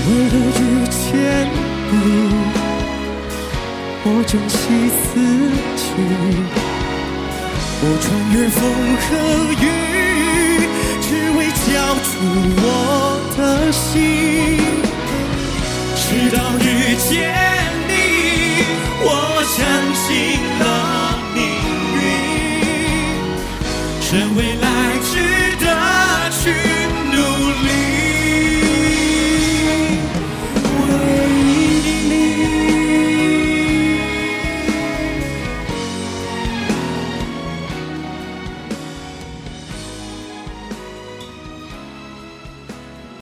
为了遇见你，我珍惜自己，我穿越风和雨，只为交出我的心。直到遇见你，我相信了命运，成为了